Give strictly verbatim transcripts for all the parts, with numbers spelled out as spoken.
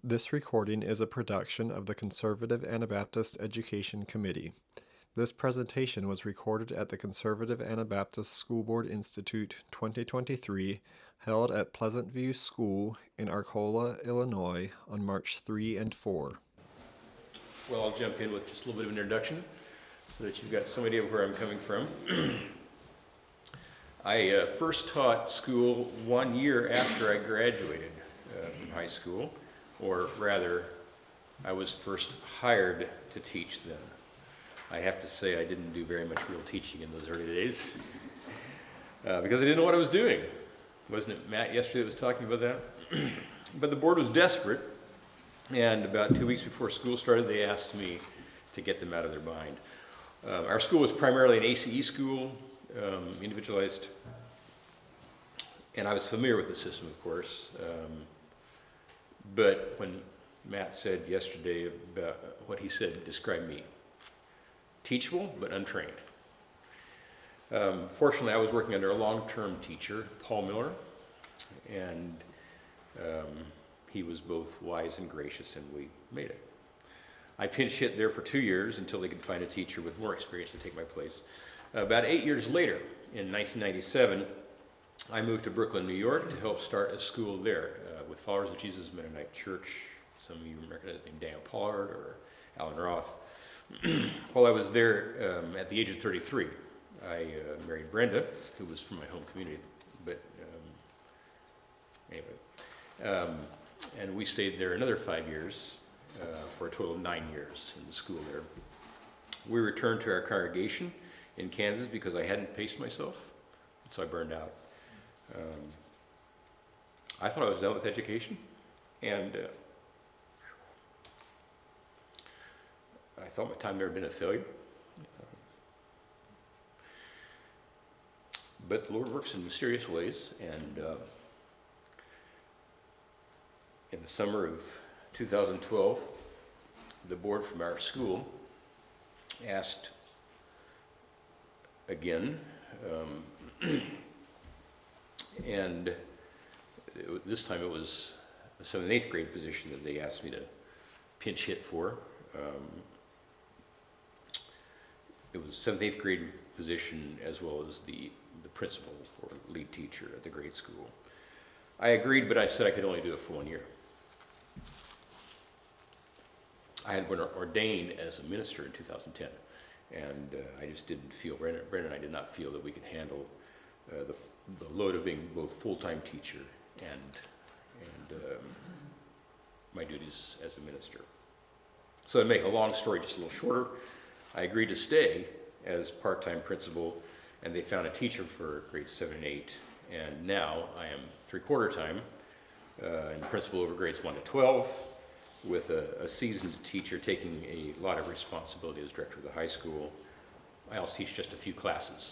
This recording is a production of the Conservative Anabaptist Education Committee. This presentation was recorded at the Conservative Anabaptist School Board Institute twenty twenty-three, held at Pleasant View School in Arcola, Illinois, on March third and fourth. Well, I'll jump in with just a little bit of an introduction so that you've got some idea of where I'm coming from. I uh, first taught school one year after I graduated uh, from high school, or rather, I was first hired to teach then. I have to say I didn't do very much real teaching in those early days uh, because I didn't know what I was doing. Wasn't it Matt yesterday that was talking about that? But the board was desperate, and about two weeks before school started, they asked me to get them out of their bind. Uh, our school was primarily an A C E school, um, individualized, and I was familiar with the system, of course. Um, but when Matt said yesterday about what he said, described me. Teachable, but untrained. Um, fortunately, I was working under a long-term teacher, Paul Miller, and um, he was both wise and gracious, and we made it. I pinch hit there for two years until they could find a teacher with more experience to take my place. Uh, about eight years later, in nineteen ninety-seven, I moved to Brooklyn, New York to help start a school there uh, with Followers of Jesus Mennonite Church. Some of you recognize the name Daniel Pollard or Alan Roth. While I was there, um, at the age of thirty-three, I uh, married Brenda, who was from my home community, but um, anyway. Um, and we stayed there another five years, uh, for a total of nine years in the school there. We returned to our congregation in Kansas because I hadn't paced myself, so I burned out. Um, I thought I was done with education, and uh, I thought my time never been a failure. But the Lord works in mysterious ways, and uh, in the summer of two thousand twelve, the board from our school asked again, um, and it, this time it was a seventh and eighth grade position that they asked me to pinch hit for. Um, It was seventh, eighth grade position as well as the, the principal or lead teacher at the grade school. I agreed, but I said I could only do it for one year. I had been ordained as a minister in two thousand ten, and uh, I just didn't feel, Brandon, Brandon and I did not feel that we could handle uh, the, the load of being both full-time teacher and, and um, my duties as a minister. So to make a long story just a little shorter, I agreed to stay as part-time principal, and they found a teacher for grades seven and eight, and now I am three-quarter time uh, and principal over grades one to twelve, with a, a seasoned teacher taking a lot of responsibility as director of the high school. I also teach just a few classes.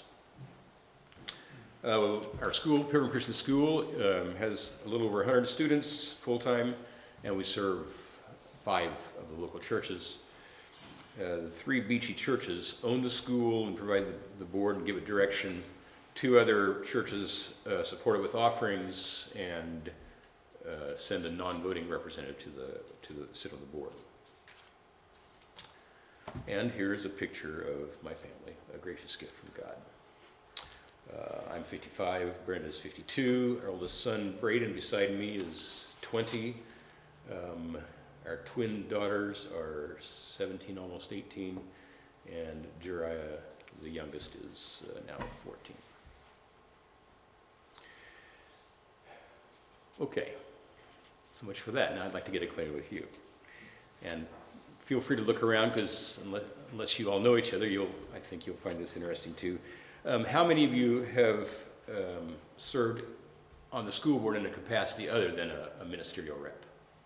Uh, our school, Pilgrim Christian School, um, has a little over one hundred students full-time, and we serve five of the local churches. Uh, the three Beachy churches own the school and provide the, the board and give it direction. Two other churches uh, support it with offerings and uh, send a non-voting representative to the to the, sit on the board. And here is a picture of my family, a gracious gift from God. Uh, I'm fifty-five, Brenda's fifty-two, our oldest son Braden beside me is twenty. Um, Our twin daughters are seventeen, almost eighteen, and Jeriah, the youngest, is uh, now fourteen. Okay, so much for that. Now I'd like to get acquainted with you. And feel free to look around, because unless, unless you all know each other, you'll I think you'll find this interesting too. Um, how many of you have um, served on the school board in a capacity other than a, a ministerial rep?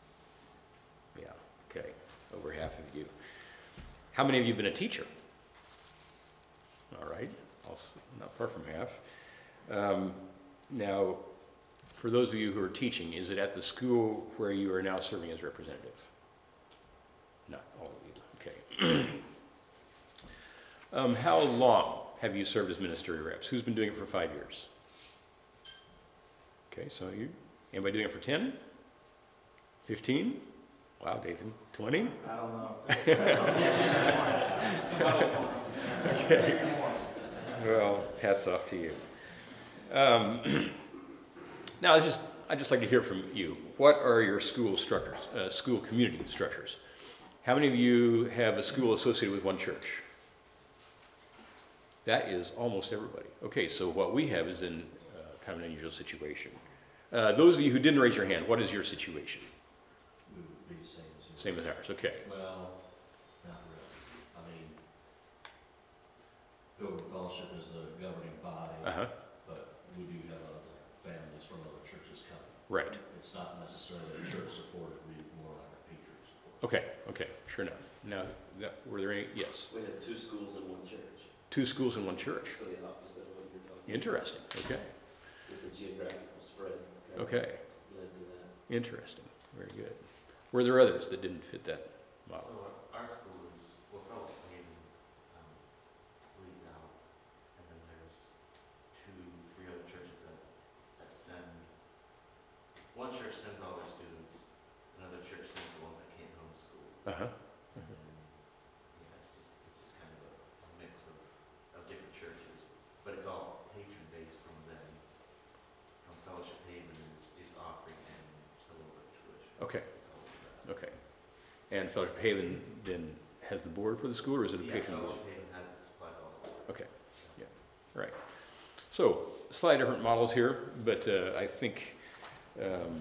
Okay, over half of you. How many of you have been a teacher? All right, also not far from half. Um, now, for those of you who are teaching, is it at the school where you are now serving as representative? Not all of you, okay. um, how long have you served as ministerial reps? Who's been doing it for five years? Okay, so you, anybody doing it for ten? fifteen? Wow, Nathan, twenty? I don't know. Okay. Well, hats off to you. Um, now, I just I'd just like to hear from you. What are your school structures, uh, school community structures? How many of you have a school associated with one church? That is almost everybody. Okay, so what we have is in uh, kind of an unusual situation. Uh, those of you who didn't raise your hand, what is your situation? We would be the same as yours. Same as ours, okay. Well, not really. I mean, Pilgrim Fellowship is a governing body, Uh-huh, but we do have other families from other churches coming. right. It's not necessarily church supported, we more like a patron support. Okay, okay, sure enough. Now, that, were there any, yes? We have two schools and one church, Two schools in one church. so the opposite of what you're talking about. Interesting, okay, Is the geographical spread. that okay, Led to that. interesting, very good. Were there others that didn't fit that model? So our, our school is, well, Fellowship Haven, um, leads out, and then there's two, three other churches that, that send, one church sends all their students, another church sends the one that can't homeschool. Uh-huh, And then, yeah, it's just, it's just kind of a, a mix of, of different churches, but it's all patron-based from them. From Fellowship Haven is, is offering them a little bit of tuition. okay, It's all of that. okay. And Fellowship Haven then has the board for the school, or is it a Yeah, patron board? Fellowship Haven has, supplies all of that. Okay, yeah, right. So, slightly different models here, but uh, I think um,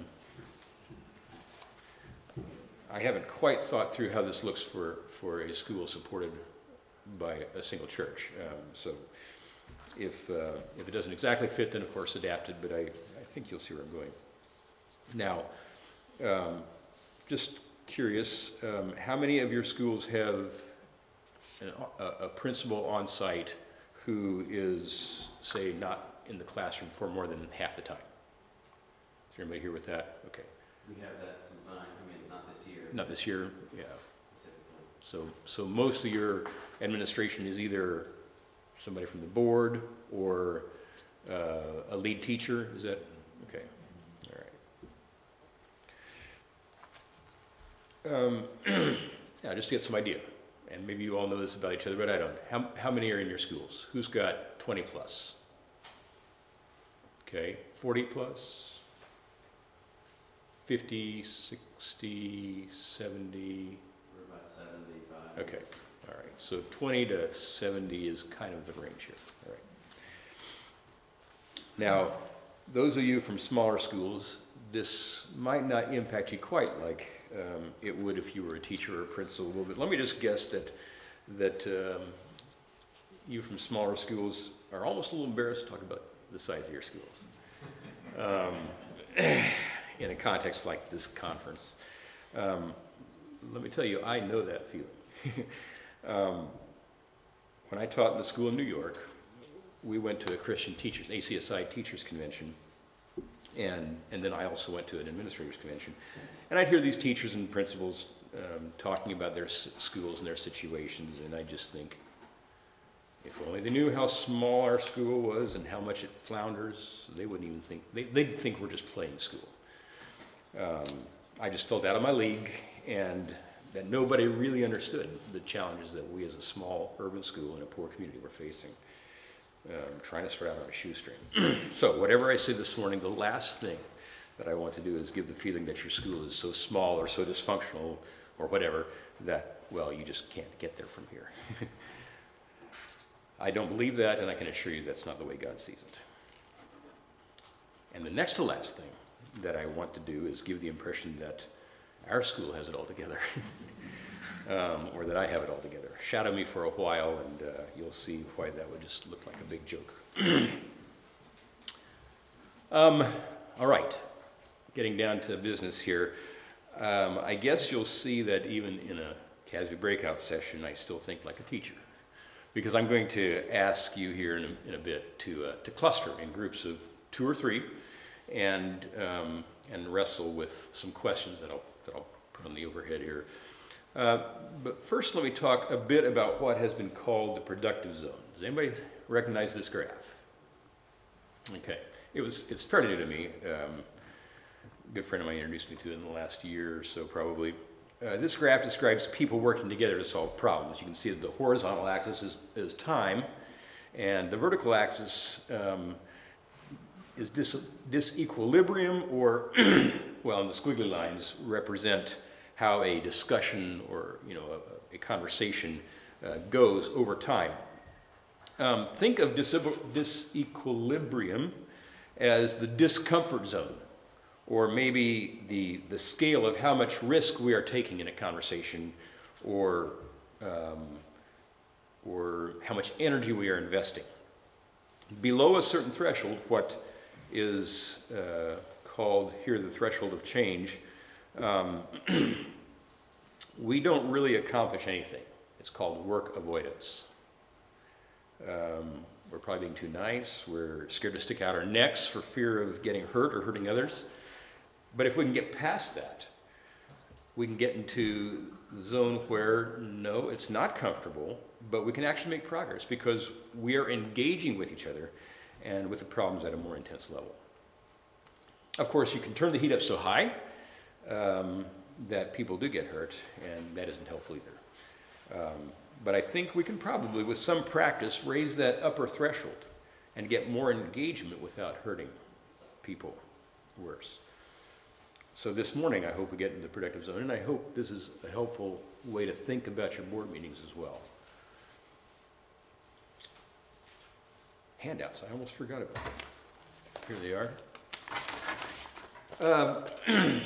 I haven't quite thought through how this looks for, for a school supported by a single church. Um, so, if, uh, if it doesn't exactly fit, then of course adapted, but I, I think you'll see where I'm going. Now, um, just curious, um, how many of your schools have an, a, a principal on site who is, say, not in the classroom for more than half the time? Is there anybody here with that? Okay. We have that sometime, I mean, not this year. Not this year, yeah. Typically. So, so most of your administration is either somebody from the board or uh, a lead teacher, is that, okay, all right. Um, yeah, just to get some idea, and maybe you all know this about each other, but I don't. How, how many are in your schools? Who's got twenty plus? Okay, forty plus? fifty, sixty, seventy? We're about seventy-five. Okay, all right, so twenty to seventy is kind of the range here, all right. Now, those of you from smaller schools, this might not impact you quite like um, it would if you were a teacher or a principal, but let me just guess that, that um, you from smaller schools are almost a little embarrassed to talk about the size of your schools. Um, in a context like this conference. Um, let me tell you, I know that feeling. um, when I taught in the school in New York, we went to a Christian teachers, A C S I teachers convention, and, and then I also went to an administrators convention. And I'd hear these teachers and principals um, talking about their s- schools and their situations, and I just think, if only they knew how small our school was and how much it flounders, they wouldn't even think, they, they'd think we're just playing school. Um, I just felt out of my league, and that nobody really understood the challenges that we as a small urban school in a poor community were facing, um, trying to start out on a shoestring. So whatever I say this morning, the last thing that I want to do is give the feeling that your school is so small or so dysfunctional or whatever that, well, you just can't get there from here. I don't believe that, and I can assure you that's not the way God sees it. And the next to last thing that I want to do is give the impression that our school has it all together, um, or that I have it all together. Shadow me for a while, and uh, you'll see why that would just look like a big joke. um, all right, getting down to business here. Um, I guess you'll see that even in a C A S B breakout session, I still think like a teacher, because I'm going to ask you here in a, in a bit to uh, to cluster in groups of two or three, and um, and wrestle with some questions that I'll that I'll put on the overhead here. Uh, but first, let me talk a bit about what has been called the productive zone. Does anybody recognize this graph? Okay, it was it's fairly new to me. Um, a good friend of mine introduced me to it in the last year or so, probably. uh, this graph describes people working together to solve problems. You can see that the horizontal axis is, is time, and the vertical axis um, is dis disequilibrium, or, well, and the squiggly lines represent how a discussion or, you know, a, a conversation uh, goes over time. Um, think of dis disequilibrium as the discomfort zone, or maybe the, the scale of how much risk we are taking in a conversation, or, um, or how much energy we are investing. Below a certain threshold, what is uh, called here the threshold of change, um, we don't really accomplish anything. It's called work avoidance. Um, we're probably being too nice. We're scared to stick out our necks for fear of getting hurt or hurting others. But if we can get past that, we can get into the zone where, no, it's not comfortable, but we can actually make progress because we are engaging with each other and with the problems at a more intense level. Of course, you can turn the heat up so high um, that people do get hurt, and that isn't helpful either. Um, but I think we can probably, with some practice, raise that upper threshold and get more engagement without hurting people worse. So this morning, I hope we get into the productive zone, and I hope this is a helpful way to think about your board meetings as well. Handouts, I almost forgot about them. Here they are. Um,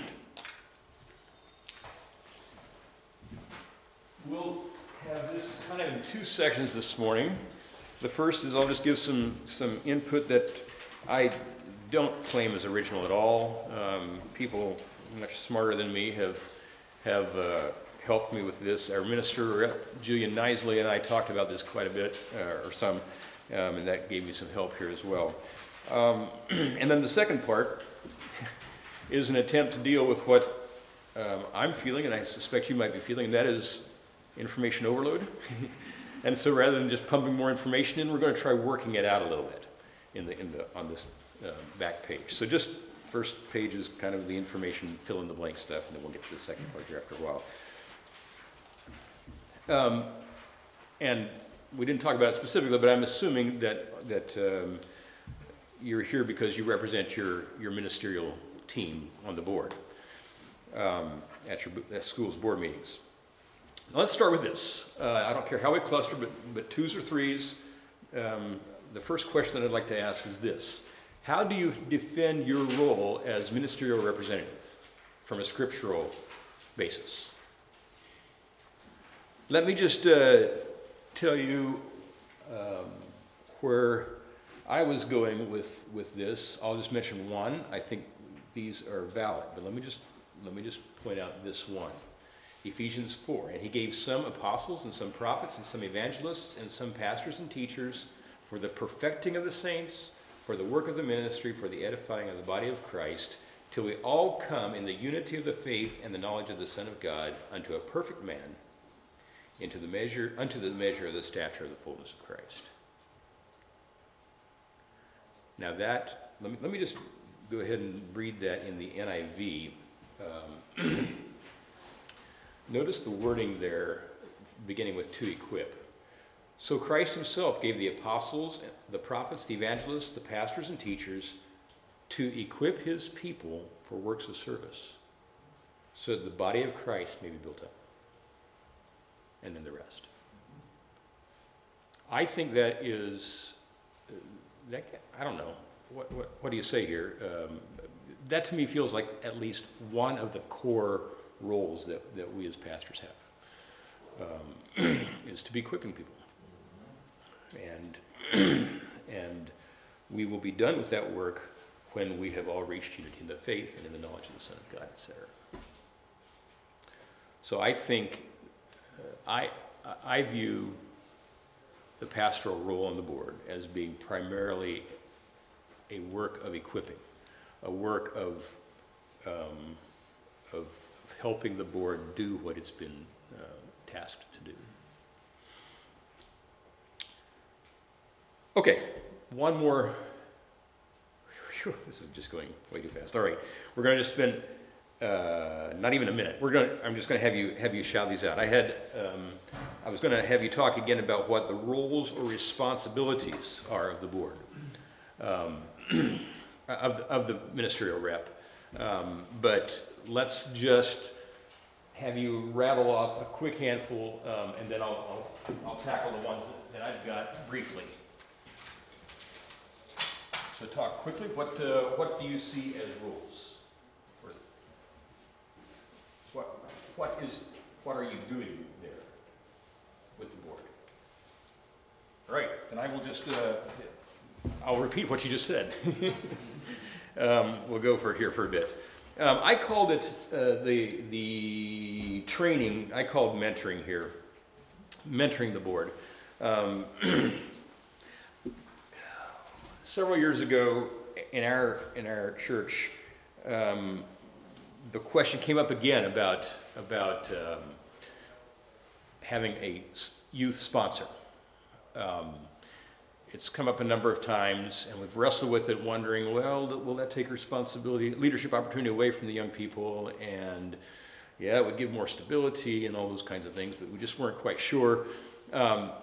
we'll have this kind of in two sections this morning. The first is I'll just give some, some input that I don't claim is original at all. Um, people much smarter than me have, have uh, helped me with this. Our minister, Julian Nisley, and I talked about this quite a bit, uh, or some, um, and that gave me some help here as well. Um, and then the second part is an attempt to deal with what um, I'm feeling, and I suspect you might be feeling, and that is information overload. And so rather than just pumping more information in, we're going to try working it out a little bit in the, in the, on this uh, back page. So just first page is kind of the information, fill in the blank stuff, and then we'll get to the second part here after a while. Um, and we didn't talk about it specifically, but I'm assuming that, that um, you're here because you represent your, your ministerial team on the board um, at your at school's board meetings. Now let's start with this. Uh, I don't care how we cluster, but, but twos or threes. Um, the first question that I'd like to ask is this. How do you defend your role as ministerial representative from a scriptural basis? Let me just uh, tell you um, where I was going with, with this. I'll just mention one. I think these are valid, but let me just, let me just point out this one. Ephesians four, and he gave some apostles and some prophets and some evangelists and some pastors and teachers for the perfecting of the saints, for the work of the ministry, for the edifying of the body of Christ, till we all come in the unity of the faith and the knowledge of the Son of God, unto a perfect man, into the measure, unto the measure of the stature of the fullness of Christ. Now that, let me, let me just go ahead and read that in the N I V. Um, notice the wording there, beginning with to equip. So Christ himself gave the apostles, the prophets, the evangelists, the pastors and teachers to equip his people for works of service, so that the body of Christ may be built up. And then the rest. I think that is, that, I don't know, what, what, what do you say here? Um, that to me feels like at least one of the core roles that, that we as pastors have, um, is to be equipping people. And, and we will be done with that work when we have all reached unity in the faith and in the knowledge of the Son of God, et cetera. So I think, uh, I, I view the pastoral role on the board as being primarily a work of equipping, a work of, um, of helping the board do what it's been uh, tasked to do. Okay, one more. Whew, this is just going way too fast. All right, we're going to just spend uh, not even a minute. We're gonna, I'm just gonna have you, have you shout these out. I had, um, I was gonna have you talk again about what the roles or responsibilities are of the board, um, of, the, of the ministerial rep. Um, but let's just have you rattle off a quick handful, um, and then I'll, I'll, I'll tackle the ones that, that I've got briefly. So talk quickly. What, uh, what do you see as roles? For what, what is, what are you doing there with the board? All right, then I will just, uh, I'll repeat what you just said. um, we'll go for it here for a bit. Um, I called it uh, the, the training, I called mentoring here, mentoring the board. Um, several years ago in our, in our church, um, the question came up again about, about um, having a youth sponsor. Um, It's come up a number of times, and we've wrestled with it, wondering, well, will that take responsibility, leadership opportunity away from the young people? And yeah, it would give more stability and all those kinds of things, but we just weren't quite sure. Um,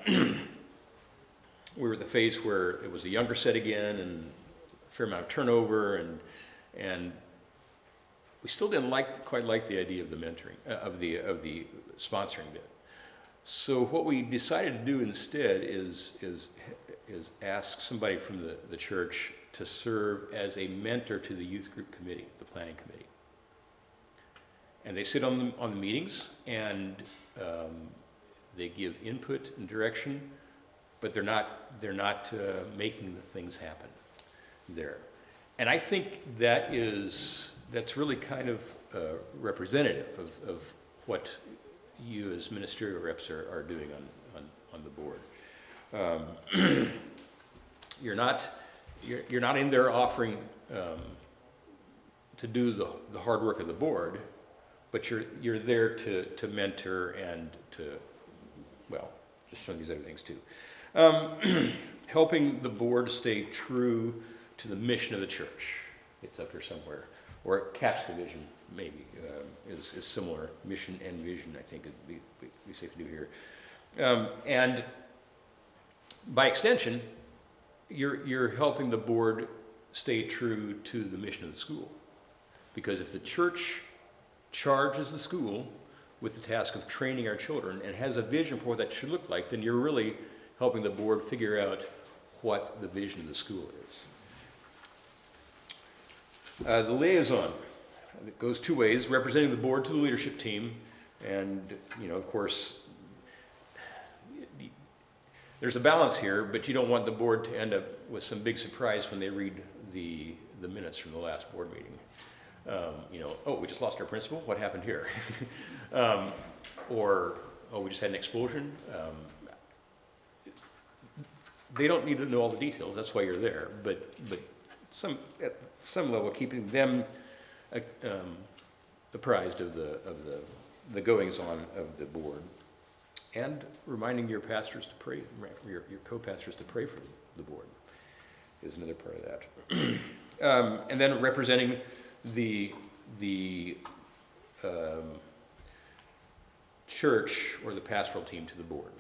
we were at the phase where it was a younger set again, and a fair amount of turnover, and and we still didn't like quite like the idea of the mentoring, uh, of the of the sponsoring bit. So what we decided to do instead is is is ask somebody from the, the church to serve as a mentor to the youth group committee, the planning committee. And they sit on the, on the meetings, and um, they give input and direction, but they're not, they're not uh, making the things happen there. And I think that is, that's really kind of uh, representative of, of what you as ministerial reps are, are doing on, on, on the board. Um, you're not you're, you're not in there offering um, to do the, the hard work of the board, but you're you're there to to mentor and to, well, just some of these other things too. Um, helping the board stay true to the mission of the church. It's up here somewhere, or catch the vision maybe uh, is, is similar. Mission and vision, I think, would be, be safe to do here. Um, and by extension, you're, you're helping the board stay true to the mission of the school. Because if the church charges the school with the task of training our children and has a vision for what that should look like, then you're really helping the board figure out what the vision of the school is. Uh, the liaison, it goes two ways, representing the board to the leadership team, and, you know, of course, there's a balance here, but you don't want the board to end up with some big surprise when they read the, the minutes from the last board meeting. Um, you know, oh, we just lost our principal, what happened here? um, or, oh, we just had an explosion. Um, they don't need to know all the details, that's why you're there, but, but some, at some level, keeping them uh, um, apprised of the, of the, the goings-on of the board. And reminding your pastors to pray, your, your co-pastors to pray for the board is another part of that. um, and then representing the, the um, church or the pastoral team to the board.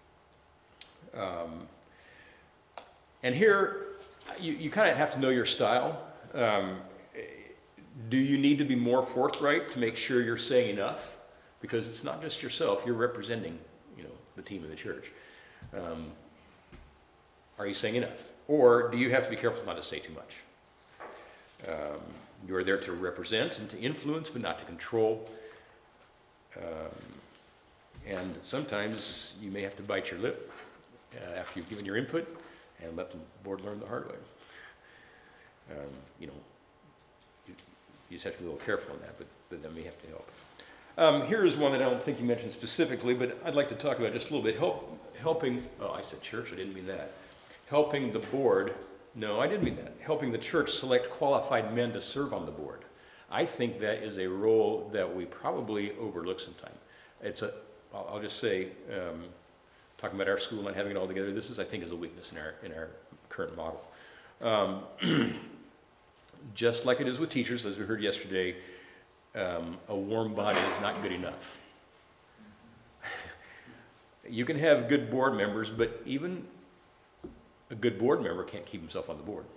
Um, and here, you, you kind of have to know your style. Um, do you need to be more forthright to make sure you're saying enough? Because it's not just yourself, you're representing, you know, the team of the church. Um, are you saying enough? Or do you have to be careful not to say too much? Um, you are there to represent and to influence, but not to control. Um, and sometimes you may have to bite your lip uh, after you've given your input and let the board learn the hard way. Um, you know, you, you just have to be a little careful on that, but, but that may have to help. Um, here is one that I don't think you mentioned specifically, but I'd like to talk about just a little bit. Help, helping, oh, I said church, I didn't mean that. Helping the board, no, I didn't mean that. Helping the church select qualified men to serve on the board. I think that is a role that we probably overlook sometime. It's a, I'll, I'll just say, um, talking about our school and having it all together, this is, I think, is a weakness in our, in our current model. Um, just like it is with teachers, as we heard yesterday, um, a warm body is not good enough. You can have good board members, but even a good board member can't keep himself on the board.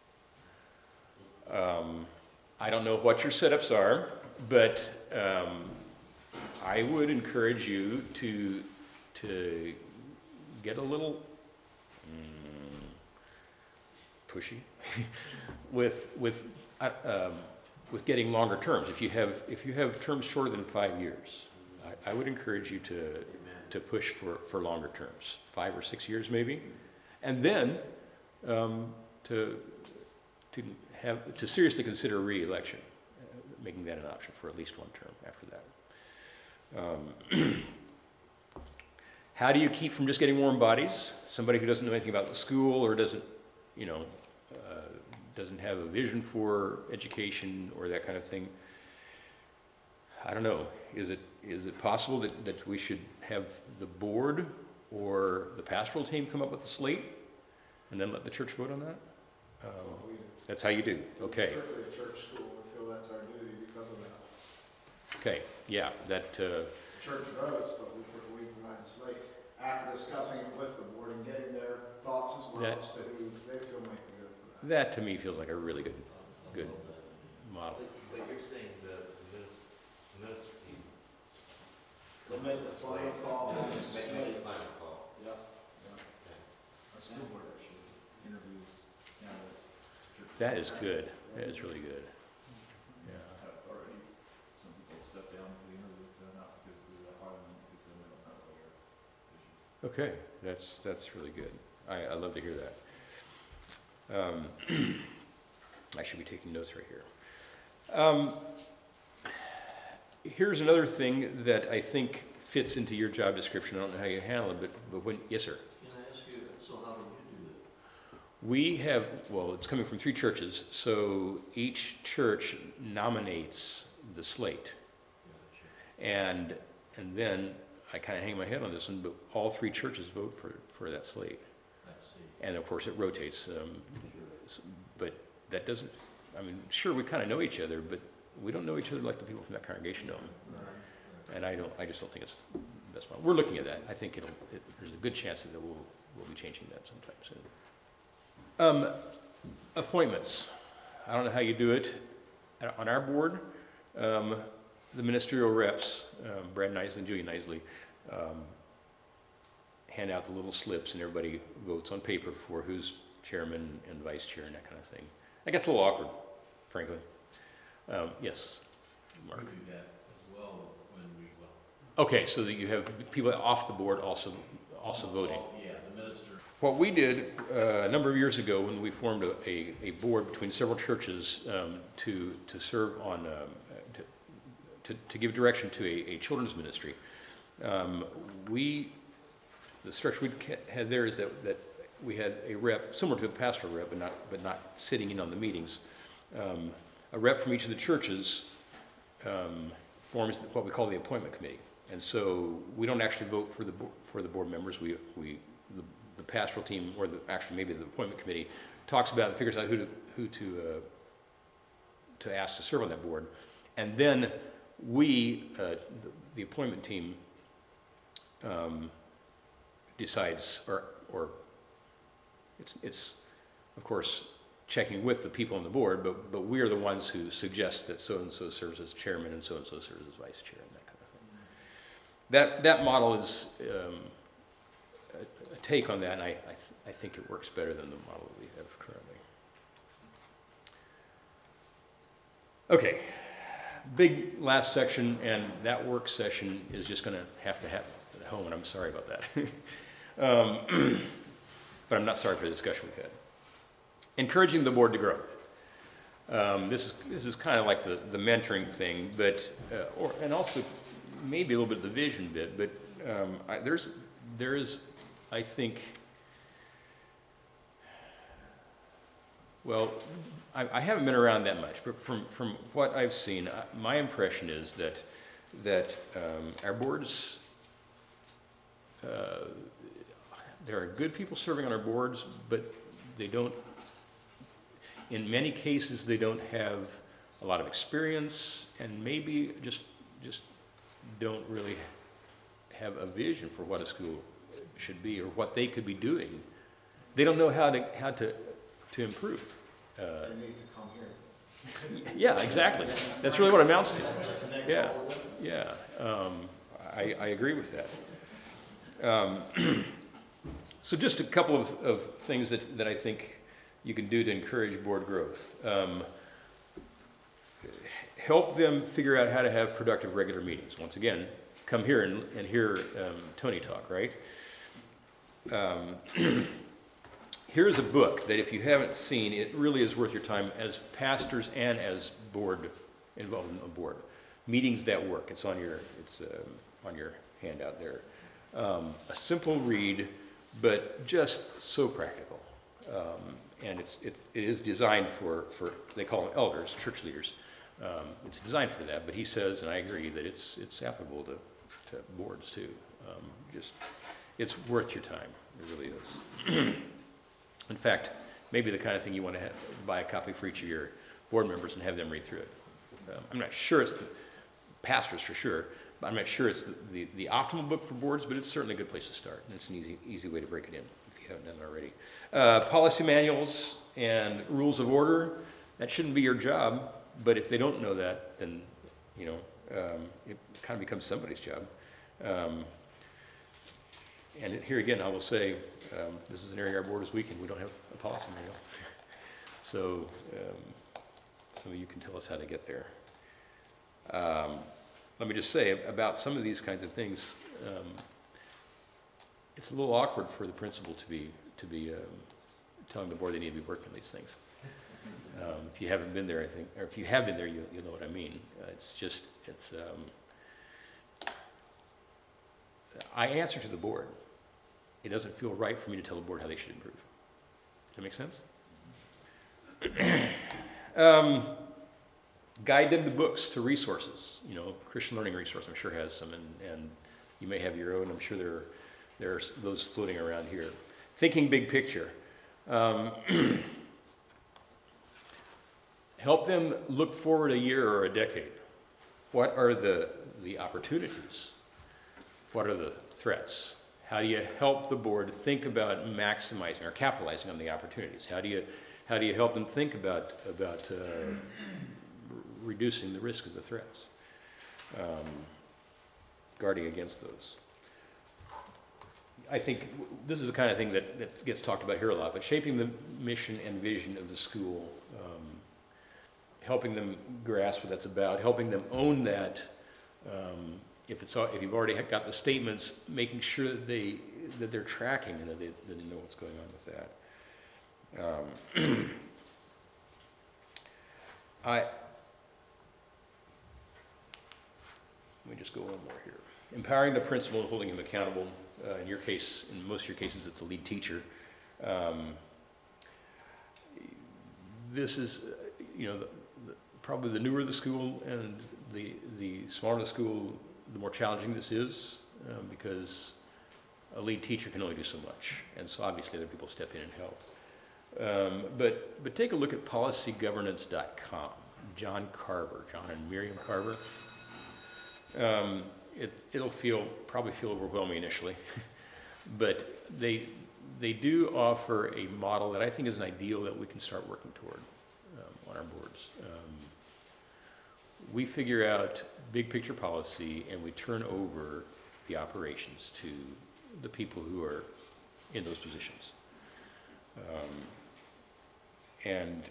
Um, I don't know what your setups are, but um, I would encourage you to to get a little mm, pushy with with uh, um, with getting longer terms. If you have if you have terms shorter than five years, I, I would encourage you to to push for for longer terms, five or six years maybe, and then um, to to have to seriously consider re-election, uh, making that an option for at least one term after that. Um, how do you keep from just getting warm bodies? Somebody who doesn't know anything about the school or doesn't, you know, uh, doesn't have a vision for education or that kind of thing. I don't know. Is it is it possible that, that we should have the board or the pastoral team come up with a slate and then let the church vote on that? That's Um, what we do. That's how you do. Okay. It's strictly a church school. We feel that's our duty because of that. Okay. Yeah. That. Uh, The church votes, but we, we provide a slate after discussing it with the board and getting their thoughts as well That- as to who they feel might be good for that. that to me feels like a really good good model. But, but you're saying the minister, minister team. They'll make the final call. Yeah, on the make, slate. make the final call. Yep. Okay. Our school board actually interviews candidates. That is good. That is really good. Yeah. Have already, some people step down for the interviews, uh, not because we were hiring them, because then that's not what their vision. Okay. That's that's really good. I, I love to hear that. Um, I should be taking notes right here. Um, here's another thing that I think fits into your job description. I don't know how you handle it, but, but when, yes, sir. Can I ask you, so how do you do that? We have, well, it's coming from three churches, so each church nominates the slate. And, and then I kind of hang my head on this one, but all three churches vote for, for that slate. I see. And of course, it rotates, um, s- but that doesn't, I mean, sure, we kind of know each other, but we don't know each other like the people from that congregation know them. And I don't, I just don't think it's the best model. We're looking at that. I think it'll, it, there's a good chance that we'll, we'll be changing that sometime soon. Um, appointments. I don't know how you do it. Uh, On our board, um, the ministerial reps, um, Brad Knisley and Julia Knisley, um, hand out the little slips and everybody votes on paper for who's chairman and vice chair and that kind of thing. That gets a little awkward, frankly. Um, yes, Mark. We do that as well when we, well. Okay, so that you have people off the board also, also voting. all- Yeah, the minister. What we did uh, a number of years ago when we formed a, a, a board between several churches um, to, to serve on, um, to, to, to give direction to a, a children's ministry, um, we, the structure we had there is that, that we had a rep, similar to a pastoral rep, but not, but not sitting in on the meetings. Um, a rep from each of the churches um, forms what we call the appointment committee. And so we don't actually vote for the, bo- for the board members. We, we, the, the pastoral team, or the, actually maybe the appointment committee, talks about and figures out who to, who to, uh, to ask to serve on that board. And then we, uh, the, the appointment team, um, decides, or, or it's, it's, of course, checking with the people on the board, but, but we are the ones who suggest that so-and-so serves as chairman and so-and-so serves as vice chair and that kind of thing. That, that model is um, a, a take on that, and I, I, th- I think it works better than the model that we have currently. Okay, big last section, and that work session is just going to have to happen at home, and I'm sorry about that. um, but I'm not sorry for the discussion we've had. Encouraging the board to grow. Um, this is this is kind of like the, the mentoring thing, but uh, or and also maybe a little bit of the vision bit. But um, I, there's there is, I think. Well, I, I haven't been around that much, but from from what I've seen, uh, my impression is that that um, our boards. Uh, there are good people serving on our boards, but they don't. In many cases, they don't have a lot of experience and maybe just, just don't really have a vision for what a school should be or what they could be doing. They don't know how to, how to, to improve. Uh, They need to come here. yeah, exactly. That's really what it amounts to. Yeah, yeah. Um, I, I agree with that. Um, so just a couple of, of things that, that I think you can do to encourage board growth. Um, help them figure out how to have productive regular meetings. Once again, come here and, and hear um, Tony talk, right? Um, here's a book that if you haven't seen, it really is worth your time as pastors and as board, involved in a board. Meetings That Work. It's on your, it's uh, on your handout there. Um, a simple read, but just so practical. Um, and it's, it, it is designed for, for, they call them elders, church leaders. Um, it's designed for that, but he says, and I agree, that it's, it's applicable to, to boards too. Um, just, it's worth your time. It really is. In fact, maybe the kind of thing you want to have, buy a copy for each of your board members and have them read through it. Um, I'm not sure it's the pastors for sure, but I'm not sure it's the, the, the optimal book for boards, but it's certainly a good place to start. And it's an easy, easy way to break it in if you haven't done it already. Uh, policy manuals and rules of order, that shouldn't be your job, but if they don't know that, then, you know, um, it kind of becomes somebody's job. Um, and here again, I will say, um, this is an area our board is weak in. We don't have a policy manual. So um, some of you can tell us how to get there. Um, let me just say about some of these kinds of things, um, it's a little awkward for the principal to be, to be um, telling the board they need to be working on these things. Um, if you haven't been there, I think, or if you have been there, you, you'll know what I mean. Uh, it's just, it's, um, I answer to the board. It doesn't feel right for me to tell the board how they should improve. Does that make sense? um, guide them to books, to resources. You know, Christian Learning Resource, I'm sure has some, and, and you may have your own. I'm sure there, there are those floating around here. Thinking big picture. Um, help them look forward a year or a decade. What are the, the opportunities? What are the threats? How do you help the board think about maximizing or capitalizing on the opportunities? How do you, how do you help them think about, about uh, reducing the risk of the threats? Um, guarding against those. I think this is the kind of thing that, that gets talked about here a lot, but shaping the mission and vision of the school, um, helping them grasp what that's about, helping them own that. Um, if it's if you've already got the statements, making sure that they that they're tracking and that they, that they know what's going on with that. Um, I let me just go one more here. Empowering the principal and holding him accountable. Uh, in your case, in most of your cases, it's the lead teacher. Um, this is, uh, you know, the, the, probably the newer the school and the the smaller the school, the more challenging this is, um, because a lead teacher can only do so much, and so obviously other people step in and help. Um, but but take a look at policy governance dot com. John Carver, John and Miriam Carver. Um, it it'll feel probably feel overwhelming initially, but they they do offer a model that I think is an ideal that we can start working toward um, on our boards. Um, we figure out big picture policy and we turn over the operations to the people who are in those positions. Um, and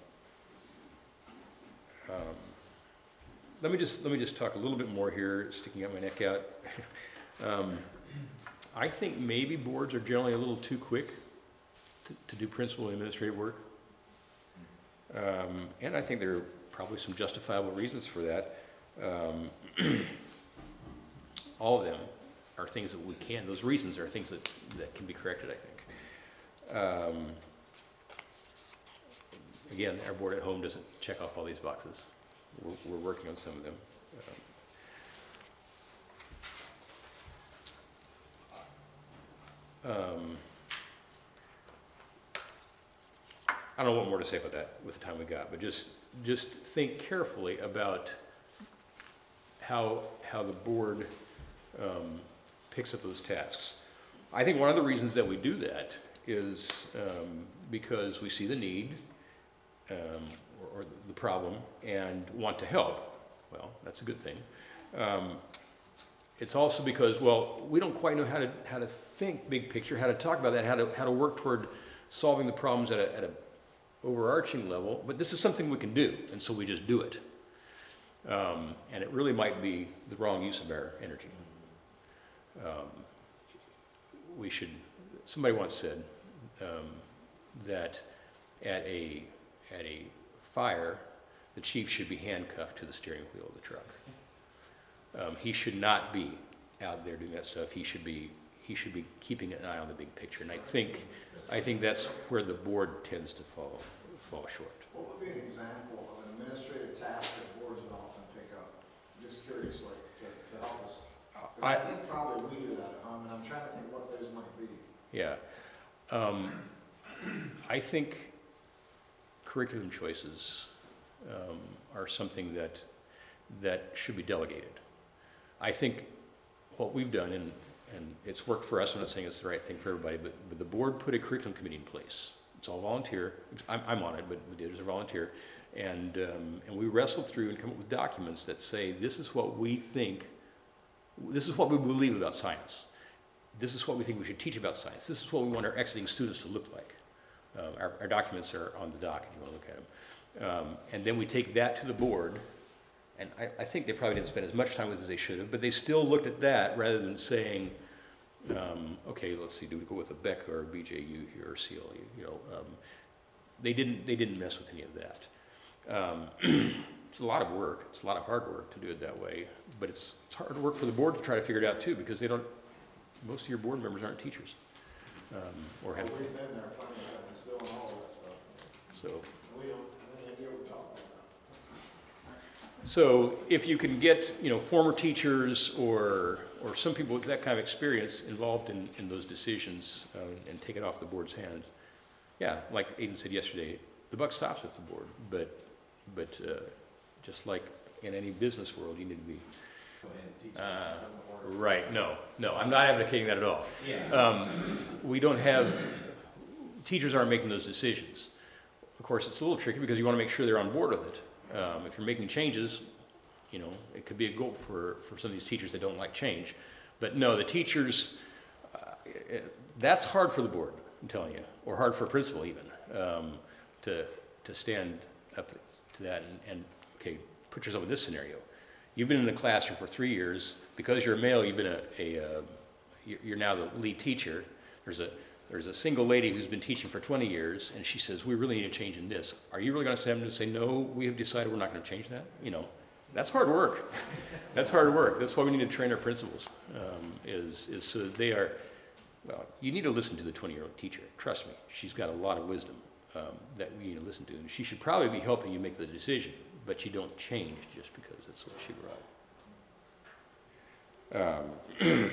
um, let me just let me just talk a little bit more here, sticking out my neck out. um, I think maybe boards are generally a little too quick to, to do principal and administrative work, um, and I think there are probably some justifiable reasons for that. Um, all of them are things that we can, those reasons are things that, that can be corrected, I think. Um, again, our board at home doesn't check off all these boxes. We're, we're working on some of them. Um, um, I don't know what more to say about that with the time we got, but just, just think carefully about how, how the board um, picks up those tasks. I think one of the reasons that we do that is um, because we see the need um, or, or the problem and want to help. Well, that's a good thing. Um, it's also because, well, we don't quite know how to, how to think big picture, how to talk about that, how to, how to work toward solving the problems at a, at a overarching level, but this is something we can do, and so we just do it. Um, and it really might be the wrong use of our energy. Um, we should, somebody once said um, that at a, at a fire, the chief should be handcuffed to the steering wheel of the truck. Um, he should not be out there doing that stuff. He should be, he should be keeping an eye on the big picture. And I think, I think that's where the board tends to fall, fall short. What would be an example of an administrative task that boards would often pick up? I'm just curious, like, to, to help us. 'Cause I, I- think probably we do that at home, and I'm trying to think what those might be. Yeah. Um, I think curriculum choices um, are something that, that should be delegated. I think what we've done, and, and it's worked for us, I'm not saying it's the right thing for everybody, but, but the board put a curriculum committee in place. It's all volunteer. I'm, I'm on it, but there's a volunteer. And, um, and we wrestled through and come up with documents that say, this is what we think, this is what we believe about science. This is what we think we should teach about science. This is what we want our exiting students to look like. Um, our, our documents are on the dock if you want to look at them. Um, and then we take that to the board, and I, I think they probably didn't spend as much time with it as they should have, but they still looked at that rather than saying, um, okay, let's see, do we go with a Beck or a B J U here or C L U? You know, um, they didn't they didn't mess with any of that. Um, it's a lot of work. It's a lot of hard work to do it that way, but it's it's hard work for the board to try to figure it out too, because they don't. Most of your board members aren't teachers, um, or have. We've been there plenty of times doing all of that stuff. So. We don't have any idea what we're talking about. So if you can get, you know, former teachers or, or some people with that kind of experience involved in, in those decisions uh, and take it off the board's hands, yeah, like Aiden said yesterday, the buck stops with the board. But, but uh, just like in any business world, you need to be. Go ahead and teach. Uh, It doesn't work. Right, no, no, I'm not advocating that at all. Yeah. Um, we don't have, teachers aren't making those decisions. Of course, it's a little tricky because you want to make sure they're on board with it. Um, if you're making changes, you know, it could be a goal for, for some of these teachers that don't like change. But no, the teachers, uh, it, that's hard for the board, I'm telling you, or hard for a principal even, um, to, to stand up to that and, and, okay, put yourself in this scenario. You've been in the classroom for three years. Because you're a male, you've been a, a uh, you're now the lead teacher. There's a, there's a single lady who's been teaching for twenty years, and she says, we really need a change in this. Are you really going to stand up and say, no, we have decided we're not going to change that? You know, that's hard work. That's hard work. That's why we need to train our principals, um, is, is so that they are, well, you need to listen to the twenty-year-old teacher. Trust me, she's got a lot of wisdom um, that we need to listen to. And she should probably be helping you make the decision, but you don't change just because that's what she brought. Um,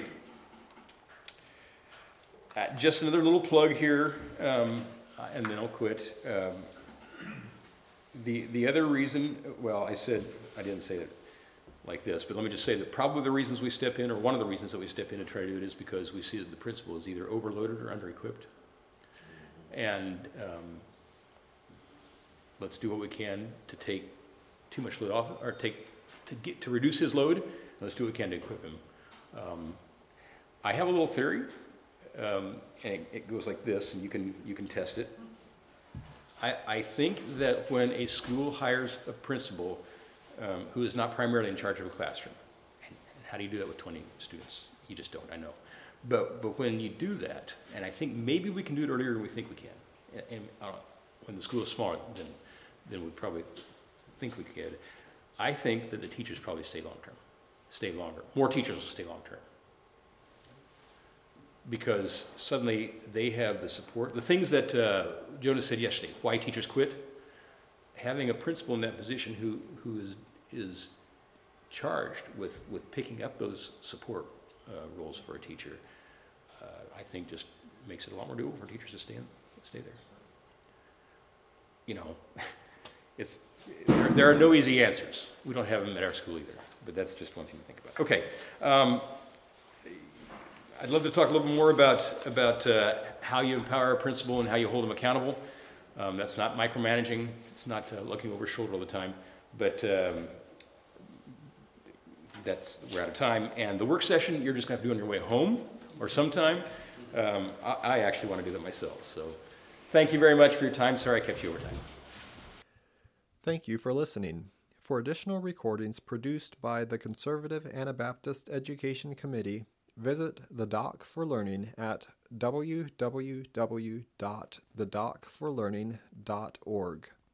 uh, just another little plug here, um, and then I'll quit. Um, the the other reason, well, I said I didn't say it like this, but let me just say that probably the reasons we step in, or one of the reasons that we step in and try to do it, is because we see that the principal is either overloaded or under-equipped, and um, let's do what we can to take too much load off, or take to get to reduce his load. Let's do what we can to equip him. Um, I have a little theory, um, and it, it goes like this, and you can you can test it. I, I think that when a school hires a principal um, who is not primarily in charge of a classroom, and how do you do that with twenty students? You just don't, I know. But but when you do that, and I think maybe we can do it earlier than we think we can. And, and uh, when the school is smaller than than we probably think we could. I think that the teachers probably stay long-term, stay longer. More teachers will stay long-term. Because suddenly they have the support. The things that uh, Jonas said yesterday, why teachers quit, having a principal in that position who, who is, is charged with, with picking up those support uh, roles for a teacher, uh, I think just makes it a lot more doable for teachers to stay, in, stay there. you know, it's, there, there are no easy answers. We don't have them at our school either, but that's just one thing to think about. Okay. Um, I'd love to talk a little bit more about, about uh, how you empower a principal and how you hold them accountable. Um, that's not micromanaging. It's not uh, looking over your shoulder all the time. But um, that's, we're out of time. And the work session, you're just going to have to do on your way home or sometime. Um, I, I actually want to do that myself. So thank you very much for your time. Sorry I kept you over time. Thank you for listening. For additional recordings produced by the Conservative Anabaptist Education Committee, visit the Dock for Learning at w w w dot the dock for learning dot org.